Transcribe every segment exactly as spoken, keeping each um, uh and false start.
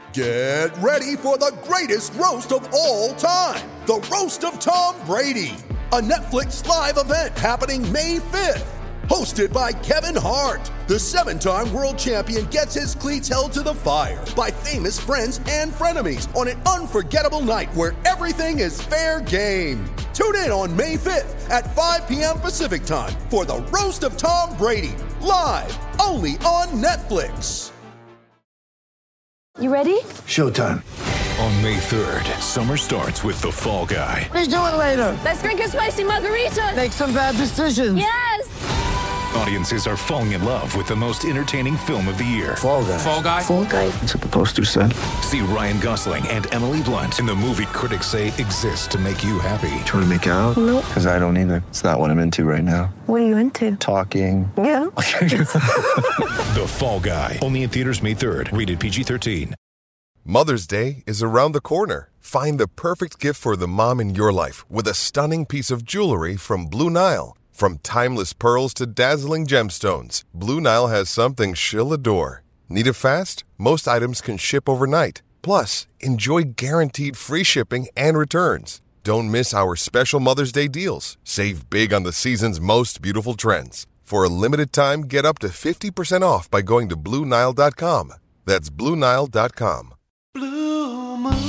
Get ready for the greatest roast of all time, the Roast of Tom Brady, a Netflix live event happening May fifth. Hosted by Kevin Hart, the seven-time world champion gets his cleats held to the fire by famous friends and frenemies on an unforgettable night where everything is fair game. Tune in on May fifth at five p.m. Pacific time for the Roast of Tom Brady, live only on Netflix. You ready? Showtime. On May third, summer starts with The Fall Guy. Let's do it later. Let's drink a spicy margarita. Make some bad decisions. Yes! Audiences are falling in love with the most entertaining film of the year. Fall Guy. Fall Guy. Fall Guy. That's what the poster said. See Ryan Gosling and Emily Blunt in the movie critics say exists to make you happy. Trying to make it out? Nope. Because I don't either. It's not what I'm into right now. What are you into? Talking. Yeah. The Fall Guy. Only in theaters May third. Rated P G thirteen. Mother's Day is around the corner. Find the perfect gift for the mom in your life with a stunning piece of jewelry from Blue Nile. From timeless pearls to dazzling gemstones, Blue Nile has something she'll adore. Need it fast? Most items can ship overnight. Plus, enjoy guaranteed free shipping and returns. Don't miss our special Mother's Day deals. Save big on the season's most beautiful trends. For a limited time, get up to fifty percent off by going to Blue Nile dot com. That's Blue Nile dot com. Blue moon,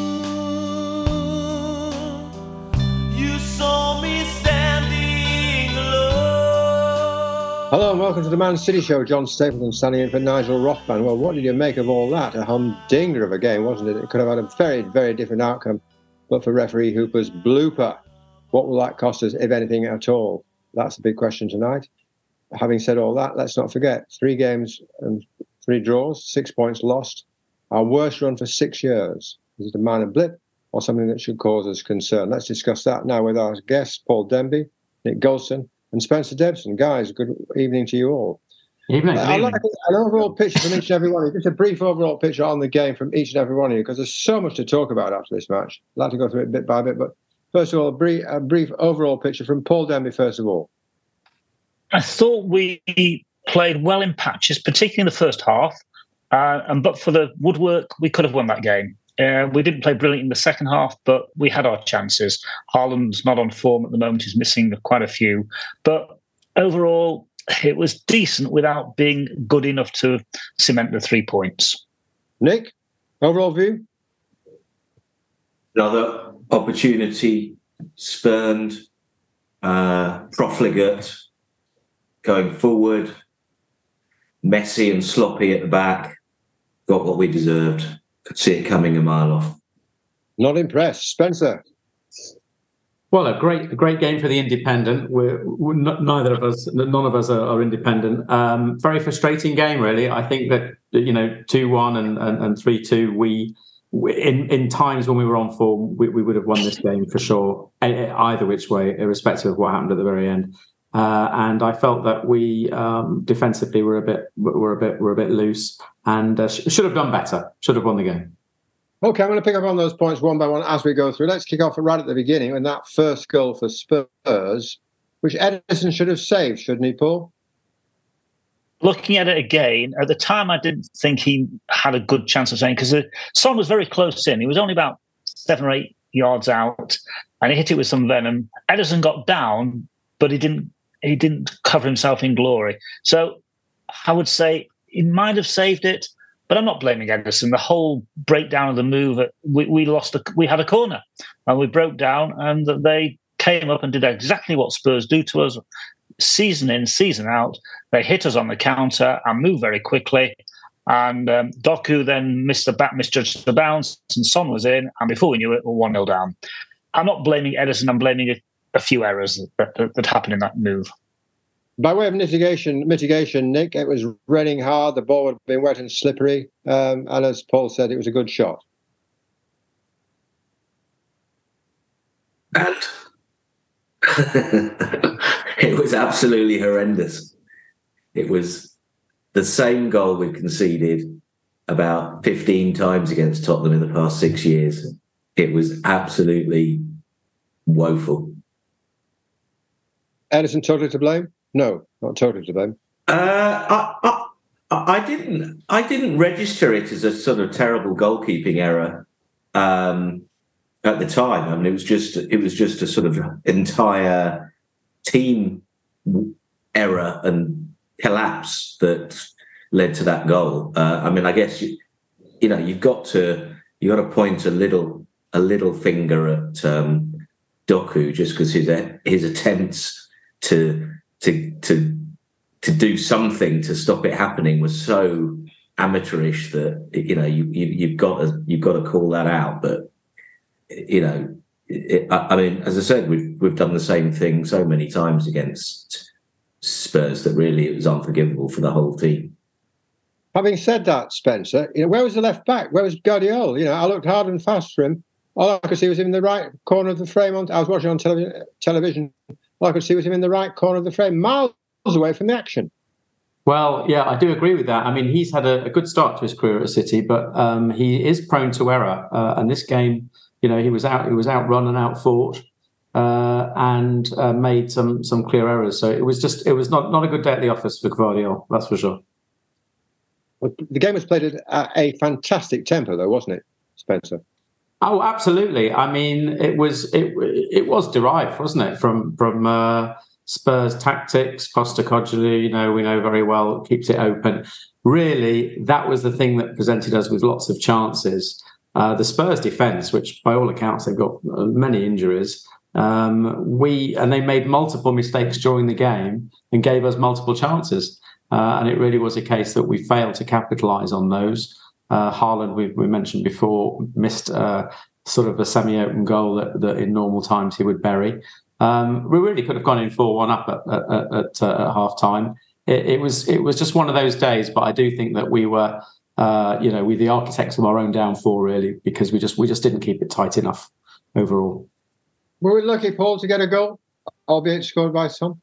you saw me standing alone. Hello and welcome to the Man City Show. John Stapleton standing in for Nigel Rothman. Well, what did you make of all that? A humdinger of a game, wasn't it? It could have had a very, very different outcome, but for referee Hooper's blooper. What will that cost us, if anything at all? That's the big question tonight. Having said all that, let's not forget, three games and three draws, six points lost. Our worst run for six years. Is it a minor blip or something that should cause us concern? Let's discuss that now with our guests, Paul Denby, Nick Golson, and Spencer Debson. Guys, good evening to you all. Evening. Uh, I'd like an overall picture from each and every one of you. Just a brief overall picture on the game from each and every one of you, because there's so much to talk about after this match. I'd like to go through it bit by bit, but first of all, a brief, a brief overall picture from Paul Denby, first of all. I thought we played well in patches, particularly in the first half. Uh, and but for the woodwork, we could have won that game. Uh, we didn't play brilliant in the second half, but we had our chances. Haaland's not on form at the moment. He's missing quite a few. But overall, it was decent without being good enough to cement the three points. Nick, overall view? Another opportunity spurned, uh, profligate, going forward, messy and sloppy at the back. Got what we deserved. Could see it coming a mile off. Not impressed. Spencer? Well, a great, a great game for the independent. We're, we're not, neither of us, none of us are, are independent. Um, very frustrating game, really. I think that, you know, two one and, and, and three two, we, we in, in times when we were on form, we, we would have won this game for sure, either which way, irrespective of what happened at the very end. Uh, and I felt that we um, defensively were a bit, were a bit, were a bit loose, and uh, sh- should have done better. Should have won the game. Okay, I'm going to pick up on those points one by one as we go through. Let's kick off right at the beginning with that first goal for Spurs, which Ederson should have saved, shouldn't he, Paul? Looking at it again, at the time, I didn't think he had a good chance of saving, because Son was very close in. He was only about seven or eight yards out, and he hit it with some venom. Ederson got down, but he didn't. He didn't cover himself in glory. So I would say he might have saved it, but I'm not blaming Ederson. The whole breakdown of the move, we, we lost. A, we had a corner, and we broke down, and they came up and did exactly what Spurs do to us, season in, season out. They hit us on the counter and moved very quickly. And um, Doku then missed the bat, misjudged the bounce, and Son was in. And before we knew it, we were one nil down. I'm not blaming Ederson. I'm blaming a, a few errors that, that, that happened in that move. By way of mitigation, mitigation, Nick, it was raining hard. The ball had been wet and slippery. Um, and as Paul said, it was a good shot. And it was absolutely horrendous. It was the same goal we've conceded about fifteen times against Tottenham in the past six years. It was absolutely woeful. Ederson totally to blame? No, not totally to blame. Uh, I, I, I didn't. I didn't register it as a sort of terrible goalkeeping error um, at the time. I mean, it was just it was just a sort of entire team error and collapse that led to that goal. Uh, I mean, I guess you, you know you've got to you got to point a little a little finger at um, Doku just because his his attempts to to to to do something to stop it happening was so amateurish that you know you, you you've got to you've got to call that out. But you know, it, I, I mean, as I said, we've we've done the same thing so many times against Spurs that really it was unforgivable for the whole team. Having said that, Spencer, you know, where was the left back? Where was Guardiola? You know, I looked hard and fast for him. All I could see was him in the right corner of the frame. On, I was watching on television. television. All I could see was him in the right corner of the frame, miles away from the action. Well, yeah, I do agree with that. I mean, he's had a, a good start to his career at City, but um, he is prone to error. Uh, and this game, you know, he was out, he was outrun and outfought, uh, and uh, made some some clear errors. So it was just, it was not not a good day at the office for Guardiola. That's for sure. Well, the game was played at a fantastic tempo, though, wasn't it, Spencer? Oh, absolutely. I mean, it was it it was derived, wasn't it, from from uh, Spurs tactics. Postecoglou, you know, we know very well, keeps it open. Really, that was the thing that presented us with lots of chances. Uh, the Spurs defence, which by all accounts they've got many injuries, um, we and they made multiple mistakes during the game and gave us multiple chances. Uh, and it really was a case that we failed to capitalise on those. Uh, Haaland, we, we mentioned before, missed uh, sort of a semi-open goal that, that in normal times he would bury. Um, we really could have gone in four one up at, at, at, uh, at half time. It, it was it was just one of those days, but I do think that we were, uh, you know, we the architects of our own downfall really, because we just we just didn't keep it tight enough overall. Were we lucky, Paul, to get a goal, albeit scored by some?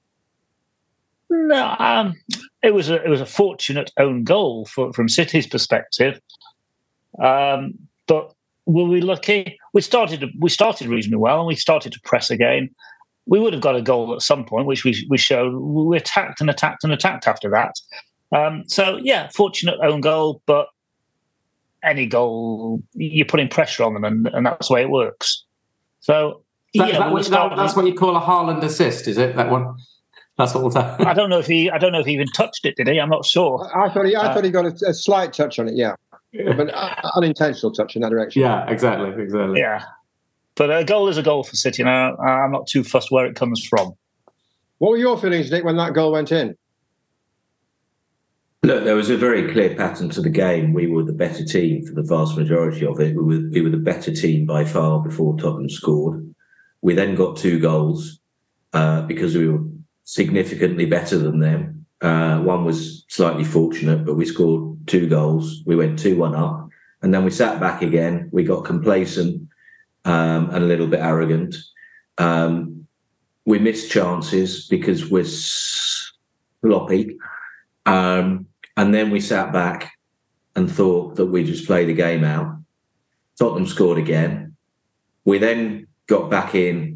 No, um, it was a it was a fortunate own goal for, from City's perspective. Um, but were we lucky? We started we started reasonably well, and we started to press again. We would have got a goal at some point, which we we showed. We attacked and attacked and attacked after that. Um, so yeah, fortunate own goal, but any goal you're putting pressure on them, and, and that's the way it works. So that, yeah, that, we that, that's what you call a Haaland assist, is it? That one. That's all that. I don't know if he. I don't know if he even touched it. Did he? I'm not sure. I thought he. I uh, thought he got a, a slight touch on it. Yeah, but an unintentional touch in that direction. Yeah, exactly, exactly. Yeah, but a goal is a goal for City, and I, I'm not too fussed where it comes from. What were your feelings, Nick, when that goal went in? Look, there was a very clear pattern to the game. We were the better team for the vast majority of it. We were, we were the better team by far before Tottenham scored. We then got two goals uh, because we were significantly better than them. Uh, one was slightly fortunate, but we scored two goals. We went two one up. And then we sat back again. We got complacent um, and a little bit arrogant. Um, we missed chances because we're sloppy. Um, and then we sat back and thought that we just play the game out. Tottenham scored again. We then got back in,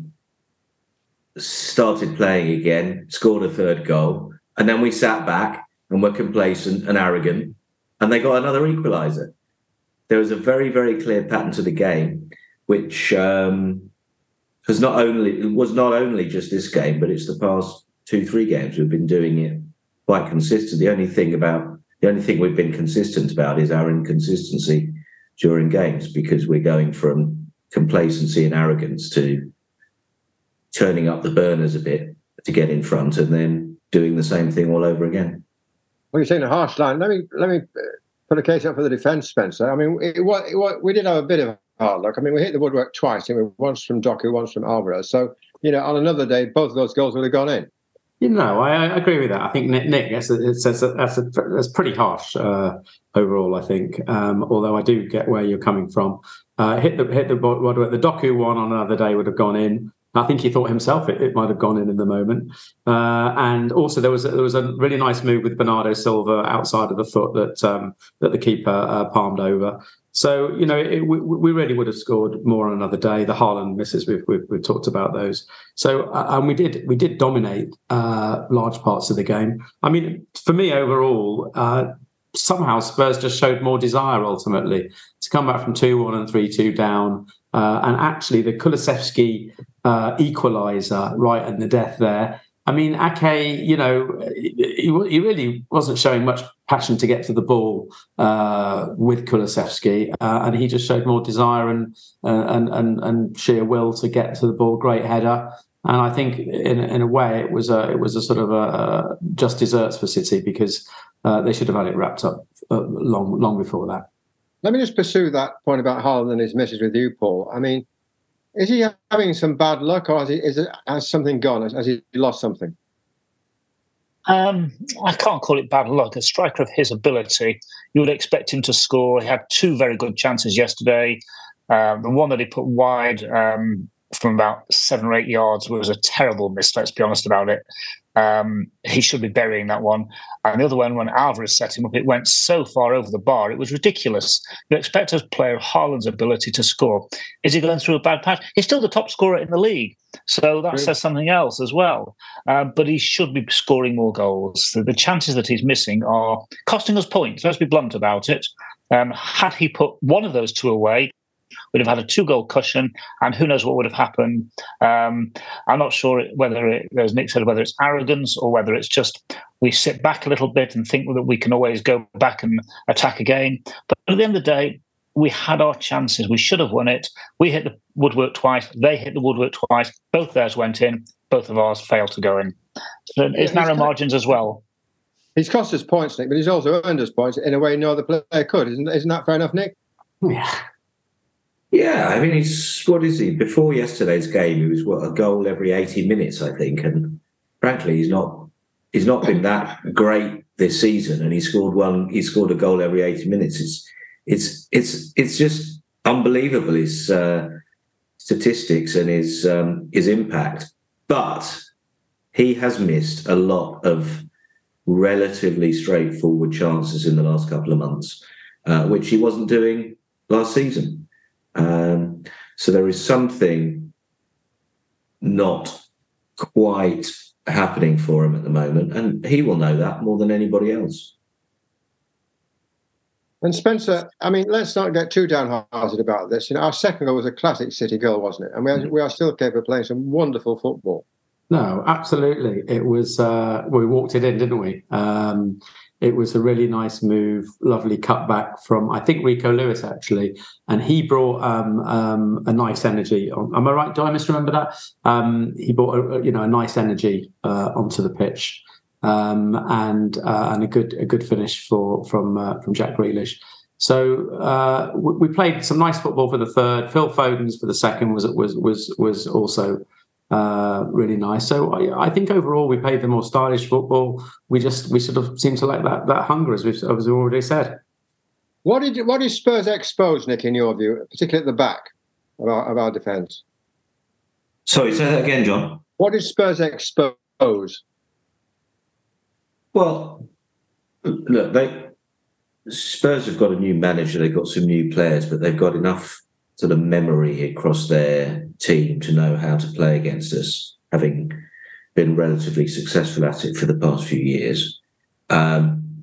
started playing again, scored a third goal, and then we sat back and were complacent and arrogant, and they got another equaliser. There was a very, very clear pattern to the game, which um, has not only it was not only just this game, but it's the past two, three games we've been doing it quite consistent. The only thing about the only thing we've been consistent about is our inconsistency during games, because we're going from complacency and arrogance to turning up the burners a bit to get in front and then doing the same thing all over again. Well, you're saying a harsh line. Let me let me put a case up for the defence, Spencer. I mean, it, what, what, we did have a bit of hard luck. I mean, we hit the woodwork twice. I mean, once from Doku, once from Alvarez. So, you know, on another day, both of those goals would have gone in. You know, I, I agree with that. I think Nick, Nick that's, a, it's, that's, a, that's, a, that's pretty harsh uh, overall, I think, um, although I do get where you're coming from. Uh, hit the hit the woodwork. The Doku one on another day would have gone in. I think he thought himself it, it might have gone in in the moment. Uh, and also there was a, there was a really nice move with Bernardo Silva outside of the foot that um, that the keeper uh, palmed over. So, you know, it, we, we really would have scored more on another day. The Haaland misses, we've, we've, we've talked about those. So, uh, and we did we did dominate uh, large parts of the game. I mean, for me overall, uh, somehow Spurs just showed more desire ultimately to come back from two one and three two down. Uh, and actually, the Kulusevski uh, equaliser right at the death there. I mean, Ake, you know, he, he really wasn't showing much passion to get to the ball uh, with Kulusevski, uh, and he just showed more desire and, uh, and and and sheer will to get to the ball. Great header, and I think in in a way it was a it was a sort of a just desserts for City, because uh, they should have had it wrapped up uh, long long before that. Let me just pursue that point about Haaland and his misses with you, Paul. I mean, is he having some bad luck, or has, he, is it, has something gone? Has, has he lost something? Um, I can't call it bad luck. A striker of his ability, you would expect him to score. He had two very good chances yesterday. Um, the one that he put wide um, from about seven or eight yards was a terrible miss, let's be honest about it. Um, he should be burying that one. And the other one, when Alvarez set him up, it went so far over the bar, it was ridiculous. You expect a player of Haaland's ability to score. Is he going through a bad patch? He's still the top scorer in the league, so that really says something else as well. Uh, but he should be scoring more goals. The, the chances that he's missing are costing us points. Let's be blunt about it. Um, had he put one of those two away, we'd have had a two-goal cushion, and who knows what would have happened. Um, I'm not sure whether, it, as Nick said, whether it's arrogance or whether it's just we sit back a little bit and think that we can always go back and attack again. But at the end of the day, we had our chances. We should have won it. We hit the woodwork twice. They hit the woodwork twice. Both theirs went in. Both of ours failed to go in. So it's narrow margins as well. He's cost us points, Nick, but he's also earned us points in a way no other player could. Isn't, isn't that fair enough, Nick? Yeah. Yeah, I mean, he's, what is he? Before yesterday's game, he was, what, a goal every eighty minutes, I think. And frankly, he's not he's not been that great this season. And he scored one, he scored a goal every eighty minutes. It's it's it's it's just unbelievable, his uh, statistics and his um, his impact. But he has missed a lot of relatively straightforward chances in the last couple of months, uh, which he wasn't doing last season. Um, so there is something not quite happening for him at the moment, and he will know that more than anybody else. And Spencer, I mean, let's not get too downhearted about this. You know, our second goal was a classic City goal, wasn't it? And we are, we are still capable of playing some wonderful football. No, absolutely. It was. Uh, we walked it in, didn't we? Um, It was a really nice move, lovely cutback from, I think, Rico Lewis, actually. And he brought um, um, a nice energy. On, am I right? Do I misremember that? Um, he brought a, you know, a nice energy uh, onto the pitch, um, and uh, and a good a good finish for from uh, from Jack Grealish. So uh, we played some nice football for the third. Phil Foden's for the second was was was was also Uh, really nice. So I, I think overall we played the more stylish football. We just we sort of seem to like that that hunger, as we've as we already said. What did what did Spurs expose, Nick, in your view, particularly at the back of our, of our defence? Sorry, say that again, John. What did Spurs expose? Well, look, they Spurs have got a new manager. They've got some new players, but they've got enough sort of memory across their team to know how to play against us, having been relatively successful at it for the past few years. Um,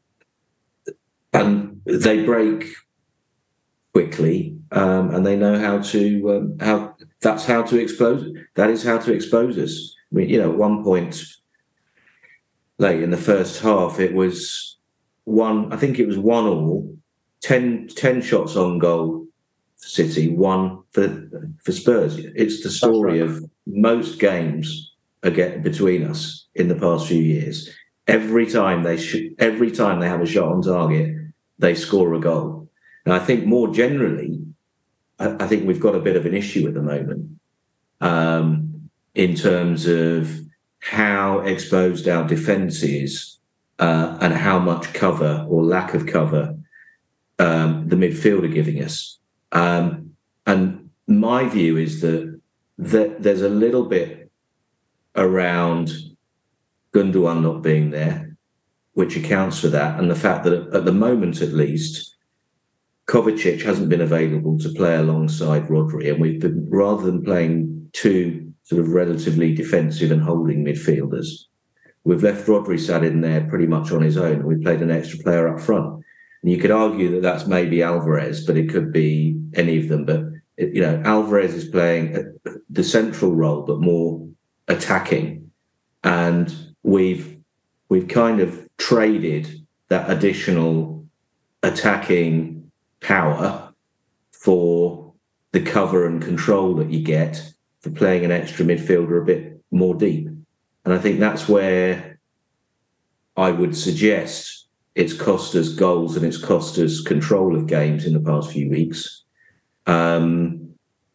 and they break quickly, um, and they know how to um, how that's how to expose. That is how to expose us. I mean, you know, at one point late in the first half, it was one. I think it was one all, ten, ten shots on goal. City, one for for Spurs. It's the story right. of most games again between us in the past few years. Every time they sh- every time they have a shot on target, they score a goal. And I think more generally, I, I think we've got a bit of an issue at the moment um, in terms of how exposed our defence is uh, and how much cover or lack of cover um, the midfield are giving us. Um, and my view is that, that there's a little bit around Gundogan not being there, which accounts for that. And the fact that at the moment, at least, Kovacic hasn't been available to play alongside Rodri. And we've been, rather than playing two sort of relatively defensive and holding midfielders, We've left Rodri sat in there pretty much on his own. We played an extra player up front. And you could argue that that's maybe Alvarez, but it could be any of them. But, you know, Alvarez is playing the central role, but more attacking. And we've we've kind of traded that additional attacking power for the cover and control that you get for playing an extra midfielder a bit more deep. And I think that's where I would suggest it's cost us goals and it's cost us control of games in the past few weeks. Um,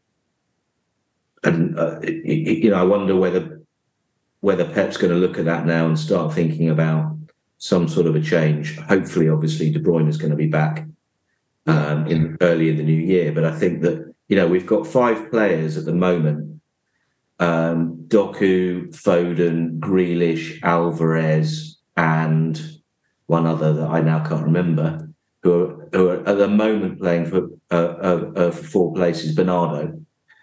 and, uh, it, it, you know, I wonder whether whether Pep's going to look at that now and start thinking about some sort of a change. Hopefully, obviously, De Bruyne is going to be back um, in early in the new year. But I think that, you know, we've got five players at the moment. Um, Doku, Foden, Grealish, Alvarez, and one other that I now can't remember, who are, who are at the moment playing for uh, uh, uh, for four places. Bernardo.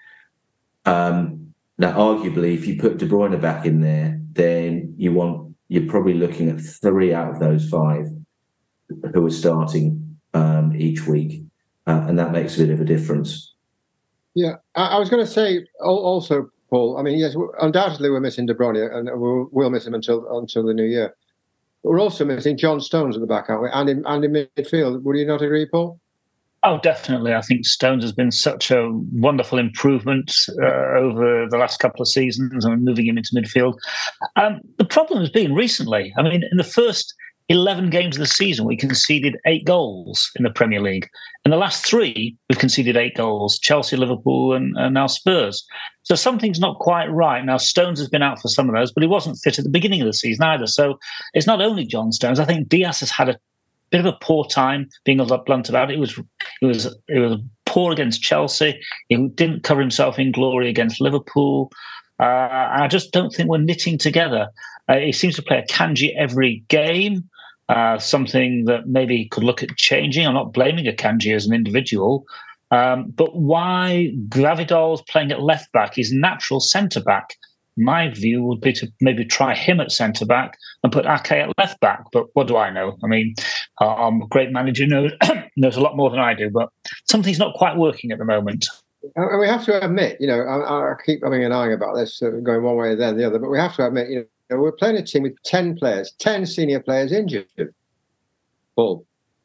Um, now, arguably, if you put De Bruyne back in there, then you want you're probably looking at three out of those five who are starting um, each week, uh, and that makes a bit of a difference. Yeah, I, I was going to say also, Paul. I mean, yes, undoubtedly we're missing De Bruyne, and we'll, we'll miss him until until the new year. We're also missing John Stones at the back, aren't we? And in, and in midfield. Would you not agree, Paul? Oh, definitely. I think Stones has been such a wonderful improvement uh, over the last couple of seasons and moving him into midfield. Um, the problem has been recently, I mean, in the first eleven games of the season, we conceded eight goals in the Premier League. In the last three, we've conceded eight goals, Chelsea, Liverpool, and, and now Spurs. So something's not quite right. Now, Stones has been out for some of those, but he wasn't fit at the beginning of the season either. So it's not only John Stones. I think Diaz has had a bit of a poor time, being a lot blunt about it. It was, it was, it was poor against Chelsea. He didn't cover himself in glory against Liverpool. Uh, and I just don't think we're knitting together. Uh, he seems to play a Kanji every game. Uh, something that maybe could look at changing. I'm not blaming Akanji as an individual, um, but why Gvardiol's playing at left back, his natural centre back? My view would be to maybe try him at centre back and put Ake at left back. But what do I know? I mean, I'm a great manager, knows knows a lot more than I do, but something's not quite working at the moment. And we have to admit, you know, I, I keep having an eye about this, uh, going one way or the other, but we have to admit, you know, we're playing a team with ten players, ten senior players injured. Paul.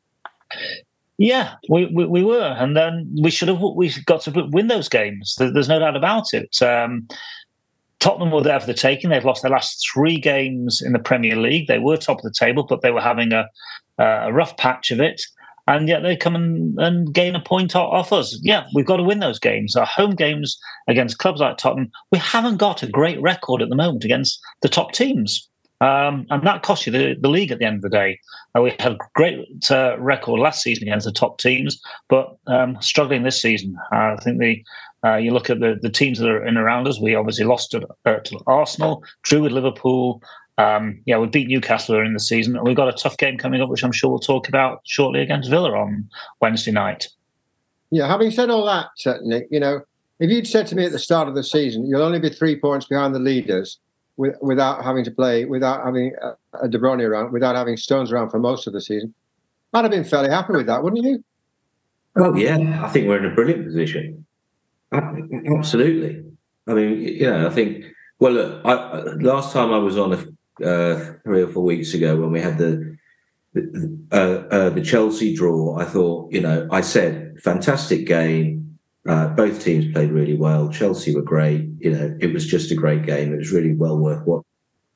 Yeah, we, we, we were. And then we should have we got to win those games. There's no doubt about it. Um, Tottenham were there for the taking. They've lost their last three games in the Premier League. They were top of the table, but they were having a, a rough patch of it. And yet they come and, and gain a point off us. Yeah, we've got to win those games. Our home games against clubs like Tottenham, we haven't got a great record at the moment against the top teams. Um, and that costs you the, the league at the end of the day. Uh, we had a great uh, record last season against the top teams, but um, struggling this season. Uh, I think the uh, you look at the, the teams that are in around us, we obviously lost to, uh, to Arsenal, drew with Liverpool. Um, yeah, we beat Newcastle in the season, and we've got a tough game coming up, which I'm sure we'll talk about shortly against Villa on Wednesday night. Yeah, having said all that, uh, Nick, you know, if you'd said to me at the start of the season, you'll only be three points behind the leaders with, without having to play, without having a, a De Bruyne around, without having Stones around for most of the season, I'd have been fairly happy with that, wouldn't you? Oh, yeah, I think we're in a brilliant position. Absolutely. I mean, you know, I think, well, look, I, last time I was on a Uh, three or four weeks ago when we had the the, uh, uh, the Chelsea draw, I thought, you know, I said, fantastic game. Uh, both teams played really well. Chelsea were great. You know, it was just a great game. It was really well worth watching.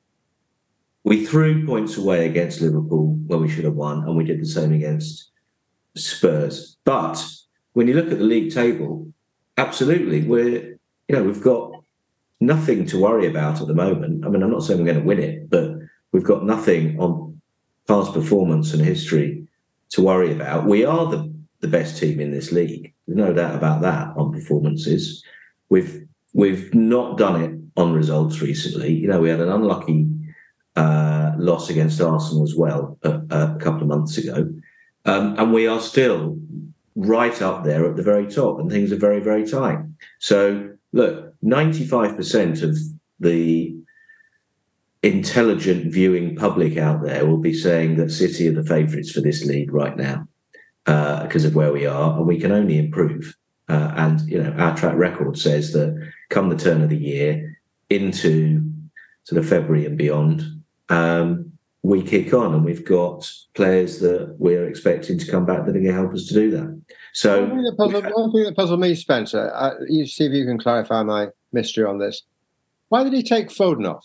We threw points away against Liverpool when we should have won, and we did the same against Spurs. But when you look at the league table, absolutely, we're, you know, we've got nothing to worry about at the moment. I mean, I'm not saying we're going to win it, but we've got nothing on past performance and history to worry about. We are the, the best team in this league. There's no doubt about that on performances. We've we've not done it on results recently. You know, we had an unlucky uh, loss against Arsenal as well a, a couple of months ago. Um, and we are still right up there at the very top, and things are very, very tight. So, look, ninety-five percent of the intelligent viewing public out there will be saying that City are the favourites for this league right now uh, because of where we are, and we can only improve. Uh, and you know, our track record says that come the turn of the year into sort of February and beyond, um, we kick on, and we've got players that we're expecting to come back that are going to help us to do that. So, one thing that puzzled, one thing that puzzled me, Spencer, uh, you see if you can clarify my mystery on this. Why did he take Foden off?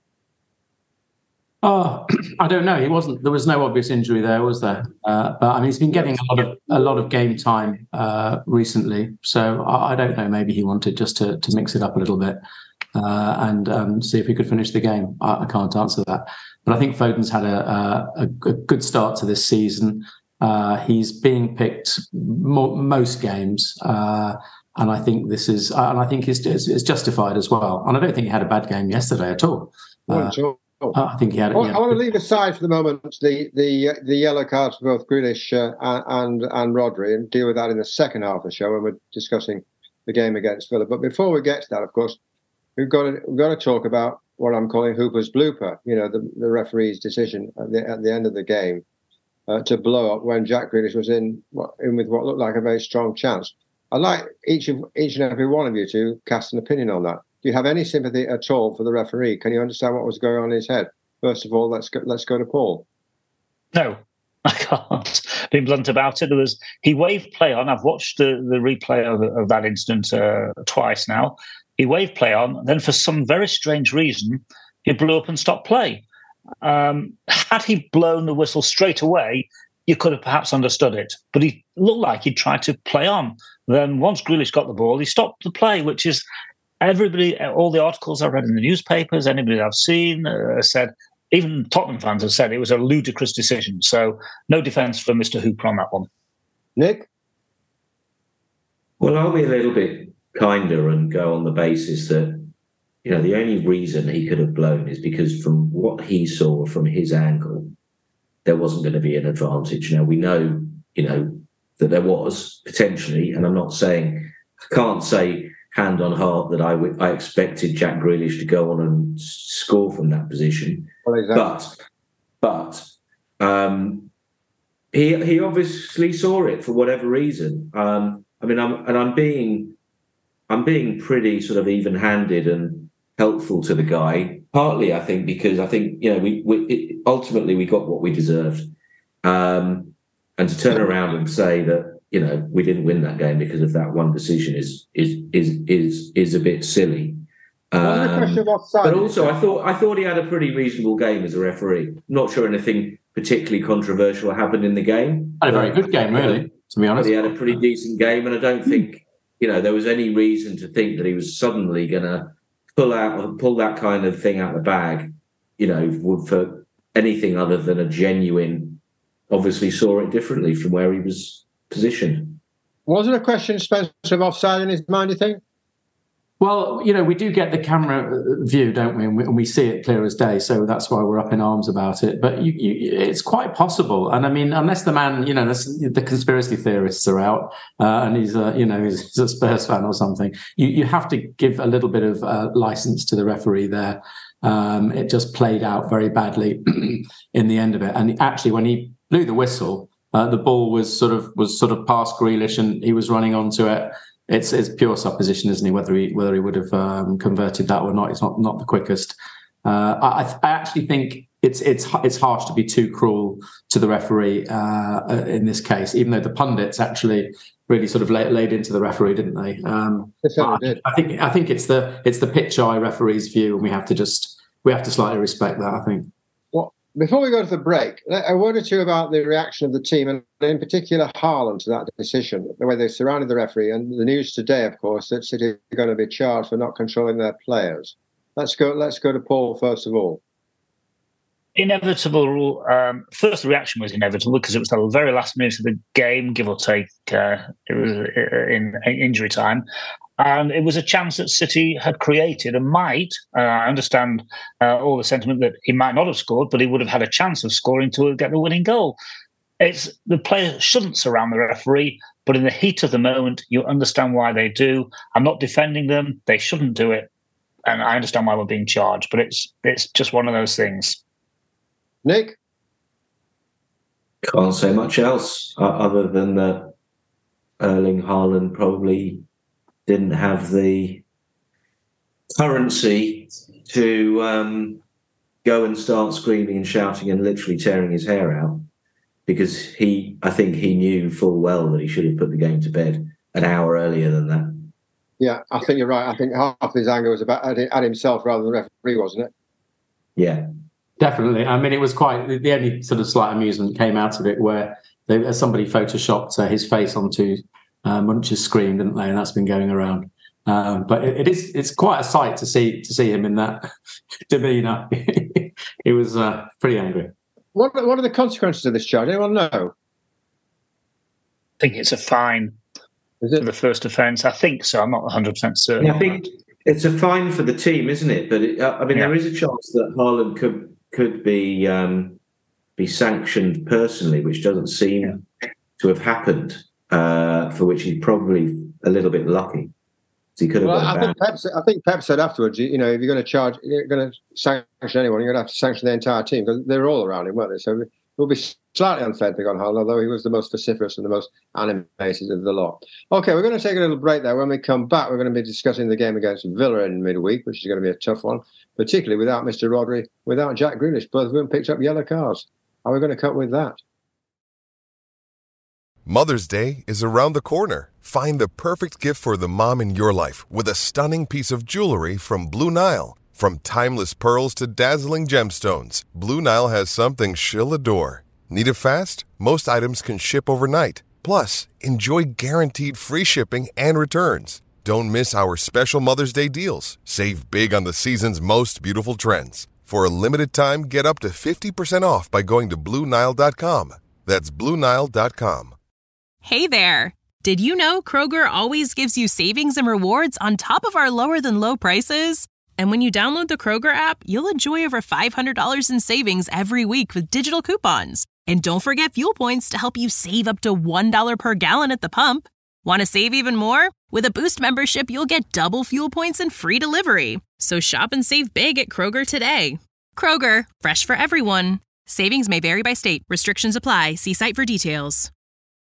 Oh, I don't know. He wasn't. There was no obvious injury there, was there? Uh, but I mean, he's been getting a lot of a lot of game time uh, recently. So I, I don't know. Maybe he wanted just to to mix it up a little bit uh, and um, see if he could finish the game. I, I can't answer that. But I think Foden's had a, a, a good start to this season. Uh, he's being picked mo- most games, uh, and I think this is, and I think it's, it's, it's justified as well. And I don't think he had a bad game yesterday at all. Uh, Oh. I think he had. Well, yeah. I want to leave aside for the moment the the the yellow cards for both Grealish uh, and and Rodri, and deal with that in the second half of the show when we're discussing the game against Villa. But before we get to that, of course, we've got to we've got to talk about what I'm calling Hooper's blooper. You know, the, the referee's decision at the at the end of the game uh, to blow up when Jack Grealish was in in with what looked like a very strong chance. I'd like each of each and every one of you to cast an opinion on that. Do you have any sympathy at all for the referee? Can you understand what was going on in his head? First of all, let's go, let's go to Paul. No, I can't. Being blunt about it, there was he waved play on. I've watched the, the replay of, of that incident uh, twice now. He waved play on, then for some very strange reason, he blew up and stopped play. Um, had he blown the whistle straight away, you could have perhaps understood it. But he looked like he'd tried to play on. Then once Grealish got the ball, he stopped the play, which is everybody, all the articles I read in the newspapers, anybody I've seen uh, said, even Tottenham fans have said it was a ludicrous decision. So no defence for Mister Hooper on that one. Nick? Well, I'll be a little bit kinder and go on the basis that, you know, the only reason he could have blown is because from what he saw from his angle, there wasn't going to be an advantage. Now, we know, you know, that there was potentially, and I'm not saying, I can't say hand on heart that I, w- I expected Jack Grealish to go on and score from that position. Well, exactly. But but um, he he obviously saw it for whatever reason. Um, I mean, I'm and I'm being I'm being pretty sort of even-handed and helpful to the guy. Partly, I think, because I think you know we, we it, ultimately we got what we deserved, um, and to turn around and say that, you know, we didn't win that game because of that one decision is is is is is a bit silly. Um, but also, I thought I thought he had a pretty reasonable game as a referee. I'm not sure anything particularly controversial happened in the game. Had a very good game, really, to be honest. But he had a pretty decent game, and I don't think, you know, there was any reason to think that he was suddenly going to pull out pull that kind of thing out of the bag, you know, for anything other than a genuine. Obviously, saw it differently from where he was positioned. Was it a question, Spencer, of offside in his mind, do you think? Well, you know, we do get the camera view, don't we? And we, and we see it clear as day. So that's why we're up in arms about it. But you, you, it's quite possible. And I mean, unless the man, you know, the conspiracy theorists are out uh, and he's, a, you know, he's a Spurs fan or something, you, you have to give a little bit of uh, license to the referee there. Um, it just played out very badly in the end of it. And actually, when he blew the whistle, Uh, the ball was sort of was sort of past Grealish, and he was running onto it. It's it's pure supposition, isn't he? Whether he whether he would have um, converted that or not, it's not not the quickest. Uh, I, I actually think it's it's it's harsh to be too cruel to the referee uh, in this case, even though the pundits actually really sort of laid, laid into the referee, didn't they? Um, I, did. I think I think it's the it's the pitch eye referee's view, and we have to just we have to slightly respect that, I think. Before we go to the break, a word or two about the reaction of the team, and in particular Haaland, to that decision, the way they surrounded the referee, and the news today, of course, that City are going to be charged for not controlling their players. Let's go. Let's go to Paul first of all. Inevitable. Um, first, the reaction was inevitable because it was the very last minute of the game, give or take. Uh, it was in, in injury time. And it was a chance that City had created and might, uh, I understand uh, all the sentiment that he might not have scored, but he would have had a chance of scoring to get the winning goal. It's the player shouldn't surround the referee, but in the heat of the moment, you understand why they do. I'm not defending them. They shouldn't do it. and I understand why we're being charged, but it's it's just one of those things. Nick? Can't say much else uh, other than that Erling Haaland probably didn't have the currency to um, go and start screaming and shouting and literally tearing his hair out, because he, I think he knew full well that he should have put the game to bed an hour earlier than that. Yeah, I think you're right. I think half his anger was about at himself rather than the referee, wasn't it? Yeah. Definitely. I mean, it was quite, the only sort of slight amusement came out of it where they, somebody photoshopped uh, his face onto uh, Munch's screen, didn't they? And that's been going around. Um, but it, it is, it's quite a sight to see to see him in that demeanour. He was uh, pretty angry. What, what are the consequences of this charge? Anyone know? I think it's a fine Is it? for the first offence. I think so. I'm not one hundred percent certain. I think it's a fine for the team, isn't it? But it, I mean, Yeah. there is a chance that Haaland could could be um, be sanctioned personally, which doesn't seem to have happened. Uh, for which he's probably a little bit lucky. So he could have Well, got I a think, ban. Pep, said- I think Pep said afterwards, you, you know, if you're going to charge, you're going to sanction anyone, you're going to have to sanction the entire team, because they were all around him, weren't they? So it will be slightly unfair to pick on Haaland, although he was the most vociferous and the most animated of the lot. Okay, we're going to take a little break there. When we come back, we're going to be discussing the game against Villa in midweek, which is going to be a tough one, particularly without Mister Rodri, without Jack Grealish. Both of them picked up yellow cards. How are we going to cope with that? Mother's Day is around the corner. Find the perfect gift for the mom in your life with a stunning piece of jewelry from Blue Nile. From timeless pearls to dazzling gemstones, Blue Nile has something she'll adore. Need it fast? Most items can ship overnight. Plus, enjoy guaranteed free shipping and returns. Don't miss our special Mother's Day deals. Save big on the season's most beautiful trends. For a limited time, get up to fifty percent off by going to Blue Nile dot com. That's Blue Nile dot com. Hey there! Did you know Kroger always gives you savings and rewards on top of our lower-than-low prices? And when you download the Kroger app, you'll enjoy over five hundred dollars in savings every week with digital coupons. And don't forget fuel points to help you save up to one dollar per gallon at the pump. Want to save even more? With a Boost membership, you'll get double fuel points and free delivery. So shop and save big at Kroger today. Kroger, fresh for everyone. Savings may vary by state. Restrictions apply. See site for details.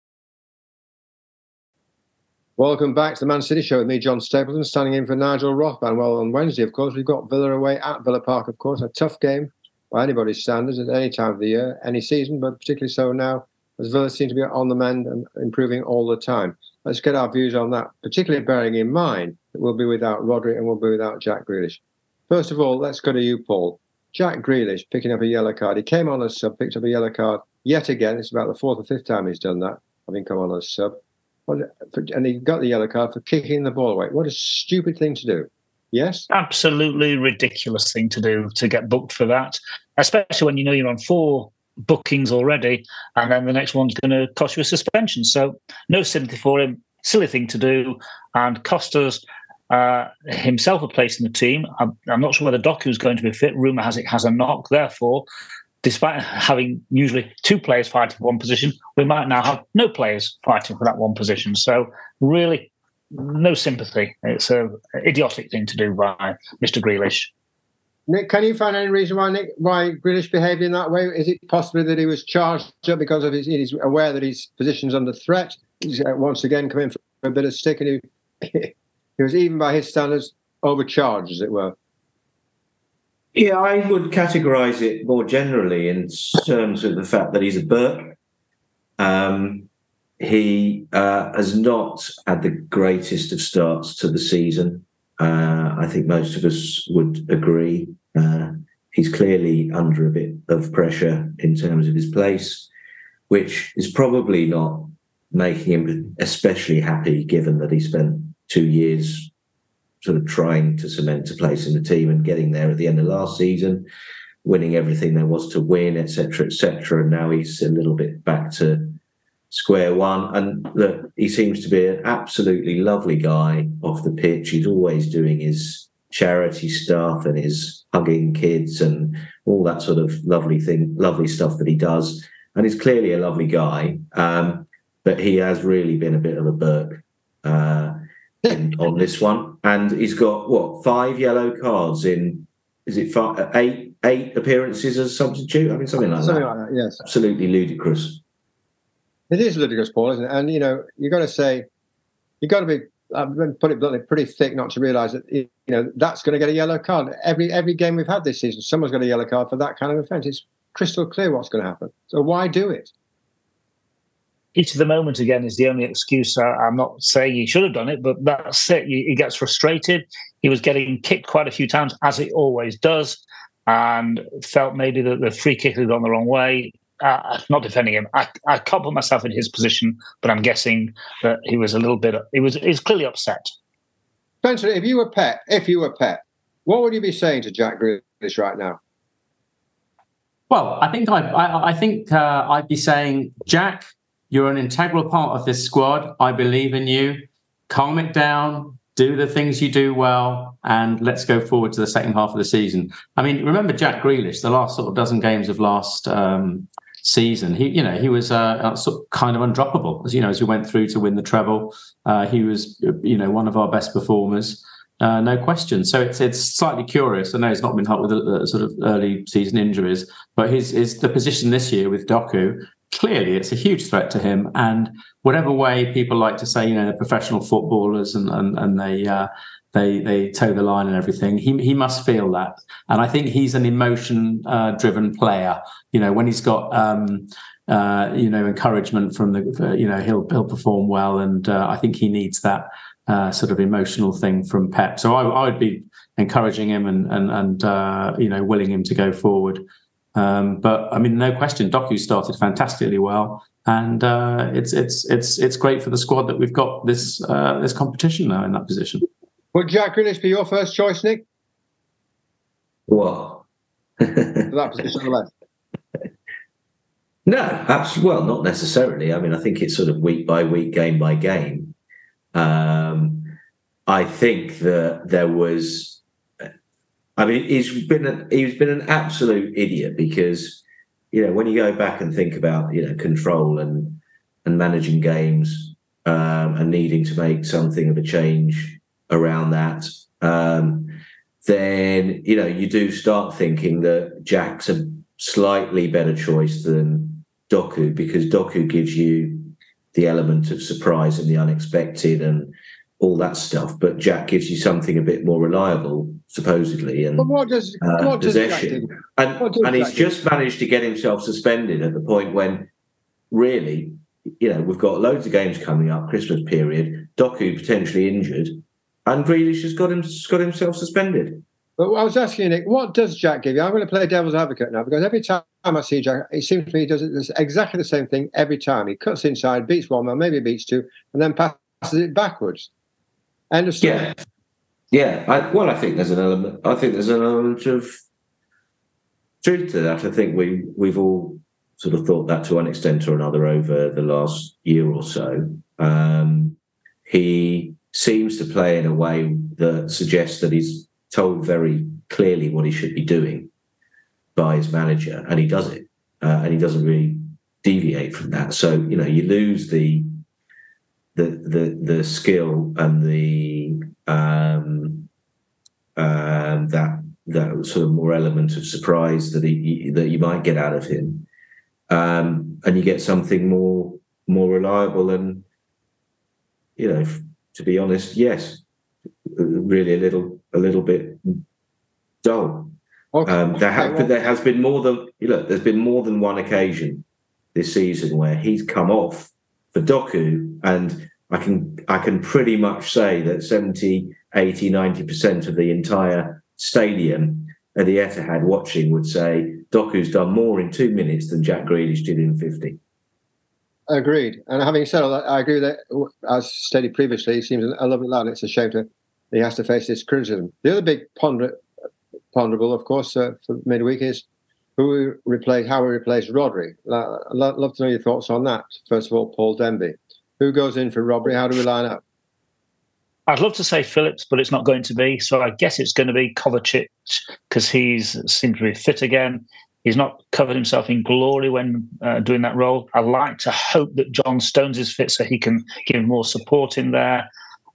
Welcome back to the Man City Show with me, John Stapleton, standing in for Nigel Rothman. Well, on Wednesday, of course, we've got Villa away at Villa Park, of course. A tough game by anybody's standards at any time of the year, any season, but particularly so now, as Villa seem to be on the mend and improving all the time. Let's get our views on that, particularly bearing in mind that we'll be without Rodri and we'll be without Jack Grealish. First of all, let's go to you, Paul. Jack Grealish picking up a yellow card. He came on as sub, picked up a yellow card yet again. It's about the fourth or fifth time he's done that, having come on as sub. And he got the yellow card for kicking the ball away. What a stupid thing to do. Yes? Absolutely ridiculous thing to do, to get booked for that, especially when you know you're on four bookings already, and then the next one's going to cost you a suspension. So no sympathy for him. Silly thing to do, and cost us uh, himself a place in the team. I'm, I'm not sure whether Doku's going to be fit. Rumour has it has a knock. Therefore, despite having usually two players fighting for one position, we might now have no players fighting for that one position. So really, no sympathy. It's an idiotic thing to do by Mister Grealish. Nick, can you find any reason why Nick, why Grealish behaved in that way? Is it possibly that he was charged up because of his, he's aware that his position's under threat? He's uh, once again coming for a bit of stick, and he, he was, even by his standards, overcharged, as it were. Yeah, I would categorise it more generally in terms of the fact that he's a Burke. Um, he uh, has not had the greatest of starts to the season. Uh, I think most of us would agree. Uh, he's clearly under a bit of pressure in terms of his place, which is probably not making him especially happy, given that he spent two years sort of trying to cement a place in the team and getting there at the end of last season, winning everything there was to win, et cetera, et cetera. And now he's a little bit back to square one. And look, he seems to be an absolutely lovely guy off the pitch. He's always doing his charity stuff and his hugging kids and all that sort of lovely thing, lovely stuff that he does. And he's clearly a lovely guy. Um, but he has really been a bit of a Burke. Uh, in, on this one, and he's got what five yellow cards in? Is it five, eight eight appearances as a substitute? I mean, something like Something that. like that, yes. Absolutely ludicrous. It is ludicrous, Paul, isn't it? And, you know, you've got to say, you've got to be, I've been put it bluntly, pretty thick not to realise that, you know, that's going to get a yellow card. Every every game we've had this season, someone's got a yellow card for that kind of offence. It's crystal clear what's going to happen. So why do it? Heat of the moment again is the only excuse. I, I'm not saying he should have done it, but that's it. He, he gets frustrated. He was getting kicked quite a few times, as he always does, and felt maybe that the free kick had gone the wrong way. Uh, not defending him. I, I can't put myself in his position, but I'm guessing that he was a little bit, he was, he was clearly upset. Spencer, if you were Pep, if you were Pep, what would you be saying to Jack Grealish right now? Well, I think I, I, I think uh, I'd be saying, Jack, you're an integral part of this squad. I believe in you. Calm it down. Do the things you do well, and let's go forward to the second half of the season. I mean, remember Jack Grealish, the last sort of dozen games of last um, season. He, you know, he was uh, sort of kind of undroppable. As you know, as we went through to win the treble, uh, he was, you know, one of our best performers, uh, no question. So it's it's slightly curious. I know he's not been hurt with the, the sort of early season injuries, but his is the position this year with Doku. Clearly, it's a huge threat to him. And whatever way people like to say, you know, they're professional footballers and and, and they uh, they they toe the line and everything, he he must feel that. And I think he's an emotion-driven uh, player. You know, when he's got um, uh, you know encouragement from the, you know, he'll he'll perform well. And uh, I think he needs that uh, sort of emotional thing from Pep. So I, I would be encouraging him and and and uh, you know, willing him to go forward. Um, but I mean, no question, Doku started fantastically well, and uh, it's it's it's it's great for the squad that we've got this uh, this competition now in that position. Would Jack Grealish be your first choice, Nick? What? For that position on the left? No, absolutely. Well, not necessarily. I mean, I think it's sort of week by week, game by game. Um, I think that there was. I mean, he's been an, he's been an absolute idiot because, you know, when you go back and think about, you know, control and and managing games um, and needing to make something of a change around that, um, then, you know, you do start thinking that Jack's a slightly better choice than Doku, because Doku gives you the element of surprise and the unexpected and all that stuff, but Jack gives you something a bit more reliable, supposedly, and but what does, uh, what does possession. And, does and he's Jack just do? managed to get himself suspended at the point when, really, you know, we've got loads of games coming up, Christmas period, Doku potentially injured, and Grealish has got him got himself suspended. But I was asking you, Nick, what does Jack give you? I'm going to play devil's advocate now, because every time I see Jack, it seems to me he does it exactly the same thing every time. He cuts inside, beats one man, maybe beats two, and then passes it backwards. I understand. Yeah, yeah. I, well, I think there's an element. I think there's an element of truth to that. I think we we've all sort of thought that to one extent or another over the last year or so. Um, he seems to play in a way that suggests that he's told very clearly what he should be doing by his manager, and he does it, uh, and he doesn't really deviate from that. So, you know, you lose the the the the skill and the um, uh, that that sort of more element of surprise that he that you might get out of him, um, and you get something more more reliable and, you know, to be honest, yes, really a little a little bit dull. Okay. Um, there, have, Okay, well, there has been more than you look. There's been more than one occasion this season where he's come off for Doku, and I can I can pretty much say that seventy, eighty, ninety percent of the entire stadium at the Etihad watching would say Doku's done more in two minutes than Jack Grealish did in fifty. Agreed. And having said all that, I agree that, as stated previously, he seems a lovely lad. It's a shame to he has to face this criticism. The other big ponder, ponderable, of course, uh, for midweek is who we replace, how we replace Rodri. I'd love to know your thoughts on that. First of all, Paul Denby. Who goes in for Rodri? How do we line up? I'd love to say Phillips, but it's not going to be. So I guess it's going to be Kovacic, because he's seemed to be fit again. He's not covered himself in glory when uh, doing that role. I like to hope that John Stones is fit so he can give more support in there.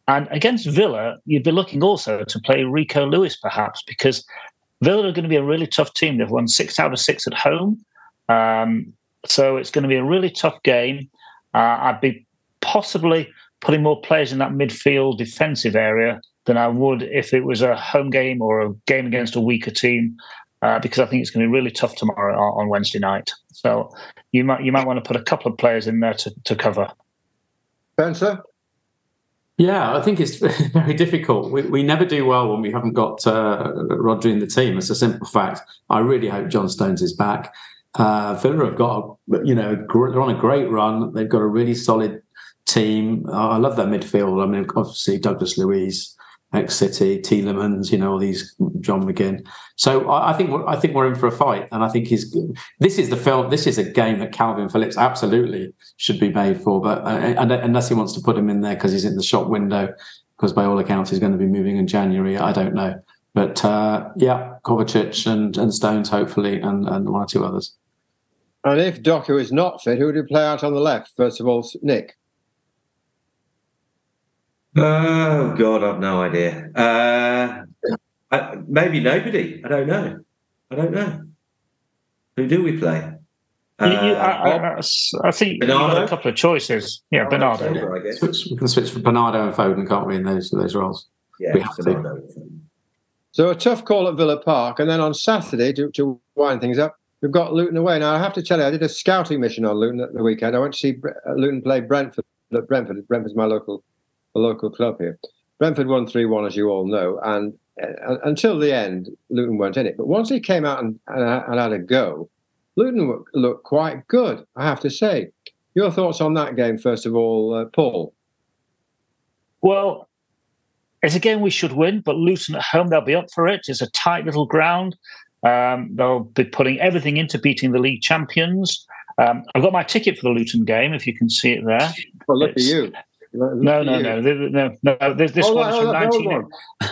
And against Villa, you'd be looking also to play Rico Lewis, perhaps, because Villa are going to be a really tough team. They've won six out of six at home. Um, so it's going to be a really tough game. Uh, I'd be possibly putting more players in that midfield defensive area than I would if it was a home game or a game against a weaker team, uh, because I think it's going to be really tough tomorrow on Wednesday night. So you might you might want to put a couple of players in there to, to cover. Spencer? Yeah, I think it's very difficult. We, we never do well when we haven't got uh, Rodri in the team. It's a simple fact. I really hope John Stones is back. Uh, Villa have got, a, you know, they're on a great run. They've got a really solid team. Uh, I love their midfield. I mean, obviously Douglas Luiz, ex-City, Tielemans, you know, all these, John McGinn. So I, I think we're, I think we're in for a fight, and I think he's. This is the film. This is a game that Calvin Phillips absolutely should be made for. But uh, unless he wants to put him in there because he's in the shop window, because by all accounts he's going to be moving in January. I don't know, but uh, yeah, Kovacic and, and Stones hopefully, and, and one or two others. And if Doku is not fit, who would you play out on the left? First of all, Nick. Oh, God, I've no idea. Uh, I, maybe nobody. I don't know. I don't know. Who do we play? Uh, you, you, I, I, I think Bernardo? you've got a couple of choices. Yeah, Bernardo. Silver, I guess. Switch, we can switch for Bernardo and Foden, can't we, in those those roles? Yeah, we have Bernardo. to. So a tough call at Villa Park. And then on Saturday, to, to wind things up, we've got Luton away. Now, I have to tell you, I did a scouting mission on Luton at the weekend. I went to see Luton play Brentford. Brentford. Brentford's my local a local club here. Brentford won three one, as you all know, and uh, until the end, Luton weren't in it. But once he came out and, and, and had a go, Luton looked quite good, I have to say. Your thoughts on that game, first of all, uh, Paul? Well, it's a game we should win, but Luton at home, they'll be up for it. It's a tight little ground. Um, they'll be putting everything into beating the league champions. Um, I've got my ticket for the Luton game, if you can see it there. Well, look it's, at you. No, no, no, no, no, no. This, this oh, one's no, from no, nineteen,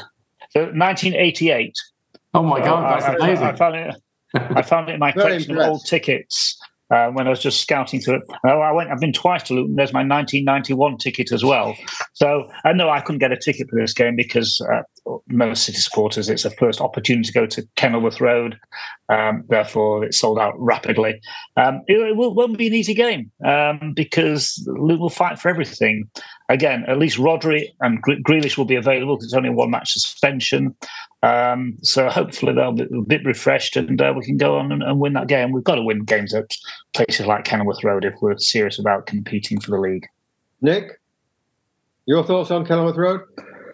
so nineteen eighty-eight. Oh my God, that's I, amazing! I, I found it. I found it in my collection of old tickets uh, when I was just scouting through it. Oh, I went. I've been twice to Luton. There's my nineteen ninety-one ticket as well. So I know I couldn't get a ticket for this game because uh, most City supporters, it's a first opportunity to go to Kenilworth Road. Um, therefore, it sold out rapidly. Um, it, it will, won't be an easy game um, because Luton will fight for everything. Again, at least Rodri and Grealish will be available because it's only a one-match suspension. Um, so hopefully they'll be a bit refreshed and uh, we can go on and, and win that game. We've got to win games at places like Kenilworth Road if we're serious about competing for the league. Nick, your thoughts on Kenilworth Road?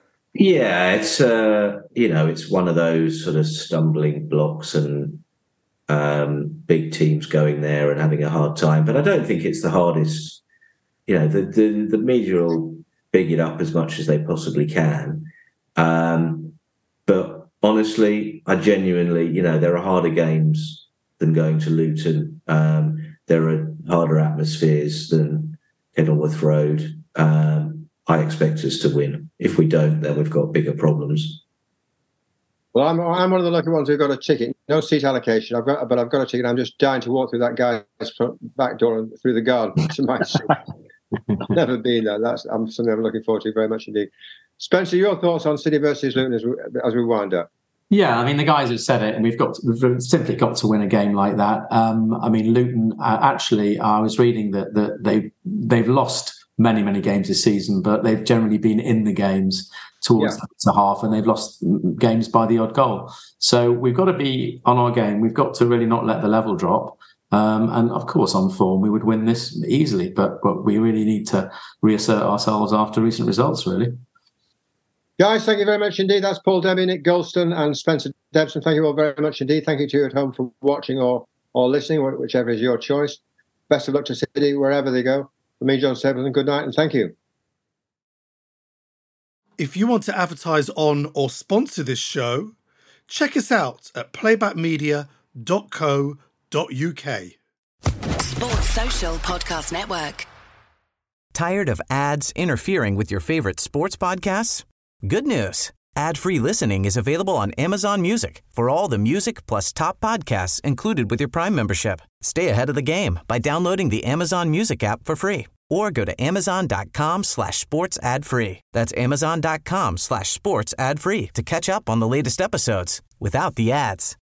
Yeah, it's uh, you know, it's one of those sort of stumbling blocks and um, big teams going there and having a hard time. But I don't think it's the hardest. You know, the the, the media will big it up as much as they possibly can. Um, but honestly, I genuinely, you know, there are harder games than going to Luton. Um, there are harder atmospheres than Kenilworth Road. Um, I expect us to win. If we don't, then we've got bigger problems. Well, I'm I'm one of the lucky ones who got a ticket. No seat allocation. I've got, but I've got a ticket. I'm just dying to walk through that guy's front back door and through the garden to my seat. Never been there. That's I'm something I'm looking forward to very much indeed. Spencer, your thoughts on City versus Luton as we, as we wind up? Yeah, I mean, the guys have said it, and we've got to, we've simply got to win a game like that. Um, I mean, Luton, uh, actually, I was reading that, that they've, they've lost many, many games this season, but they've generally been in the games towards yeah. the half, and they've lost games by the odd goal. So we've got to be on our game. We've got to really not let the level drop. Um, and, of course, on form, we would win this easily, but, but we really need to reassert ourselves after recent results, really. Guys, thank you very much indeed. That's Paul Debbie, Nick Golston and Spencer Debson. Thank you all very much indeed. Thank you to you at home for watching or, or listening, whichever is your choice. Best of luck to City, wherever they go. For me, John Stapleton, good night and thank you. If you want to advertise on or sponsor this show, check us out at playback media dot co dot uk. Sports Social Podcast Network. Tired of ads interfering with your favorite sports podcasts? Good news. Ad-free listening is available on Amazon Music for all the music plus top podcasts included with your Prime membership. Stay ahead of the game by downloading the Amazon Music app for free or go to amazon.com slash sports ad free. That's amazon.com slash sports ad free to catch up on the latest episodes without the ads.